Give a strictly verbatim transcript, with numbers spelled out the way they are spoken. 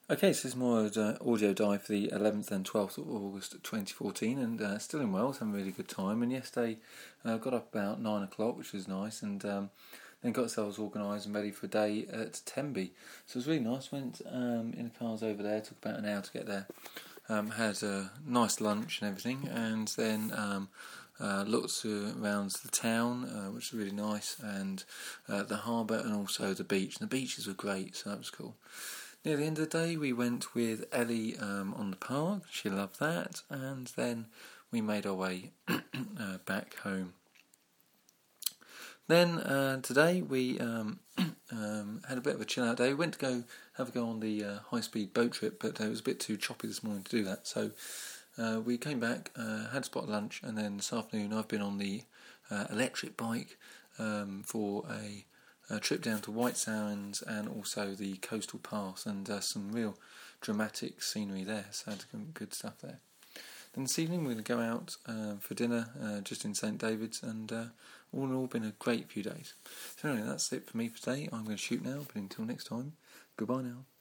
Okay, so this is more uh, audio dive for the eleventh and twelfth of August twenty fourteen, and uh, still in Wales, having a really good time. And yesterday, uh, got up about nine o'clock, which was nice, and um, then got ourselves organised and ready for a day at Tenby. So it was really nice. Went um, in the cars over there, took about an hour to get there. Um, had a nice lunch and everything, and then um, uh, looked around the town, uh, which was really nice, and uh, the harbour, and also the beach. And the beaches were great, so that was cool. Near the end of the day, we went with Ellie um, on the park. She loved that, and then we made our way uh, back home. Then uh, today we um, um, had a bit of a chill out day. We went to go have a go on the uh, high speed boat trip, but it was a bit too choppy this morning to do that. So uh, we came back, uh, had a spot of lunch, and then this afternoon I've been on the uh, electric bike um, for a. A trip down to White Sands and also the Coastal Pass, and uh, some real dramatic scenery there, so had some good stuff there. Then this evening we're going to go out uh, for dinner uh, just in St David's, and uh, all in all been a great few days. So anyway, that's it for me for today. I'm going to shoot now, but until next time, goodbye now.